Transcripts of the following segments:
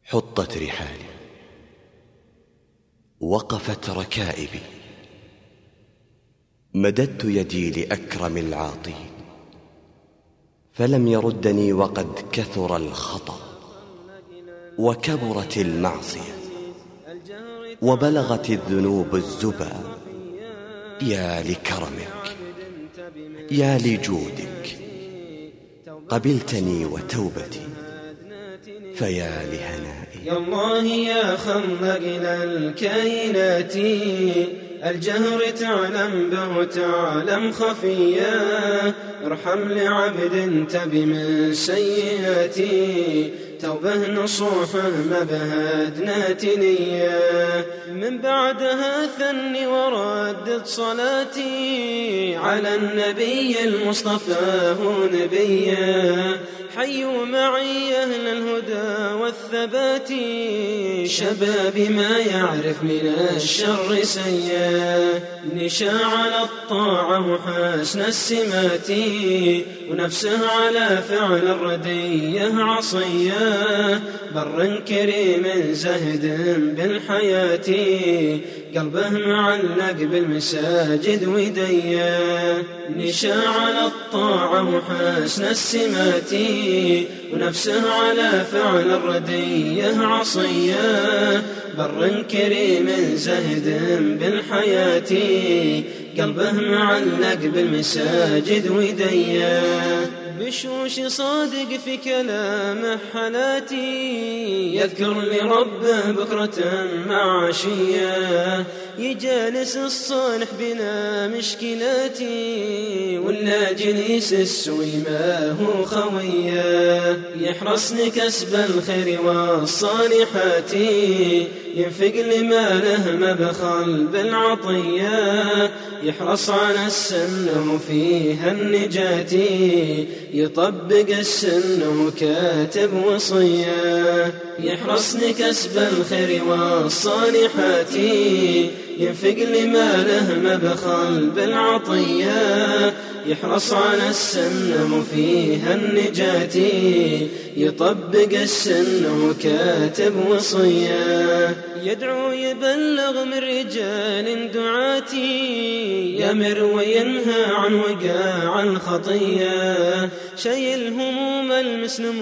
حطت رحالي، وقفت ركائبي، مددت يدي لأكرم العاطين، فلم يردني وقد كثر الخطأ وكبرت المعصية وبلغت الذنوب الزبا. يا لكرمك، يا لجودك، قبلتني وتوبتي، فيا لهنائي. يا الله يا خلقنا الكائنات، الجهر تعلم به تعلم خفيا، ارحم لعبد تب من سيئاتي، توبه نصوحه ما بهدنات نية. من بعدها ثني وردد صلاتي على النبي المصطفى هو نبيا، حيوا معي أهل الهدى والثبات، شباب ما يعرف من الشر سيا، نشا على الطاعة وحسن السمات، ونفسه على فعل الردية عصيا، بر كريم زهد بالحياة، قلبه معلق بالمساجد وديا، نشا على الطاعة وحسن السمات، ونفسه على فعل الردية عصيا، بر كريم زهد بالحياة، قلبه معلق بالمساجد وديا، بشوش صادق في كلامه حالاتي، يذكر لربه بكرة مع عشية، يجالس الصالح بلا مشكلاتي، ولا جليس السوي ما هو خويا، يحرص لكسب الخير والصالحات، ينفق لماله ما بخل بالعطية، يحرص على السنة وفيها النجاة، يطبق السنة وكاتب وصية، يحرص لكسب الخير والصالحات، ينفق لماله ما بخل بالعطية، يحرص على السنة وفيها النجاة، يطبق السنة وكاتب وصية، يدعو يبلغ من رجال دعاتي، يمر وينهى عن وقاع الخطية، شيل هموم المسلم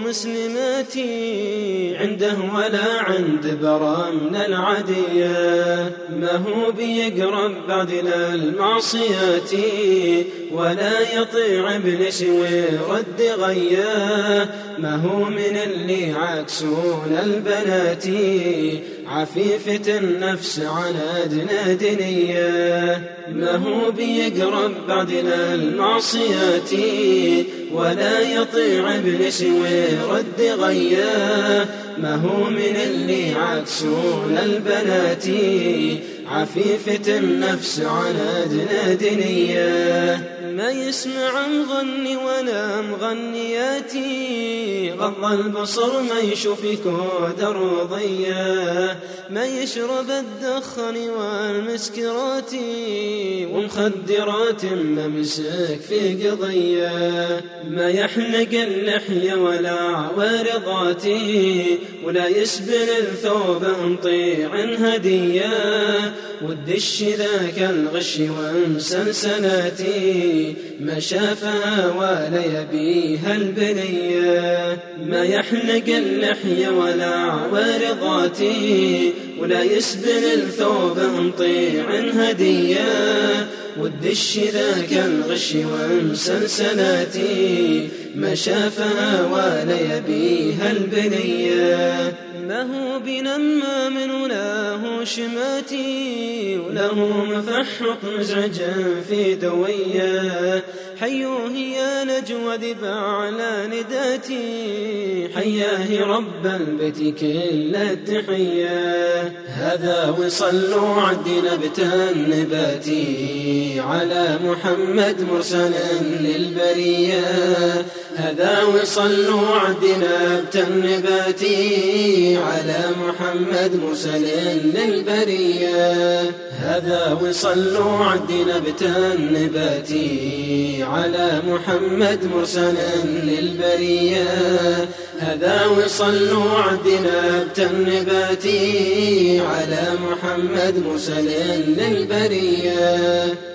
ومسلماتي، عنده ولا عند برا من العدية، ما هو بيقرب بعد للمعصيات، ولا يطيع ابليس ويرد غياه، ما هو من اللي عكسون البنات، عفيفة النفس على أدنى دنيا، ما هو بيقرب بعد للمعصيات، ولا يطيع ابليس ويرد غياه، ما هو من اللي عكسون البنات، عفيفة النفس على أدنى دنيا، ما يسمع مغني ولا مغنياتي، غض البصر ما يشوف كود رضية، ما يشرب الدخن والمسكرات، ومخدرات ما مسك في قضية، ما يحلق اللحية ولا عوارضاتي، ولا يسبل الثوب مطيع هدية، والدش ذاك الغش ومسلسلاتي، ما شافها ولا يبيها البنية، ما يحلق اللحية ولا عوارضاتي، ولا يسبل الثوب مطيع هدية، والدش ذاك الغش ومسلسلاتي، ما شافها ولا يبيها البنية، ما هو بنمام ولا هو شماتي، ولا هو مفحق مزعجا في دوية، حيوه يا نجوى ذب على نداتي، حياه رب البيت كل التحية، هذا وصلوا عدنا بتنباتي على محمد مرسل للبرية، هذا وصلوا عدنا بتنباتي على محمد مرسل للبرية. هذا وصلوا عدنا بتنباتي على محمد مرسل للبرية. هذا وصلوا عدنا بتنباتي على محمد مرسل للبرية.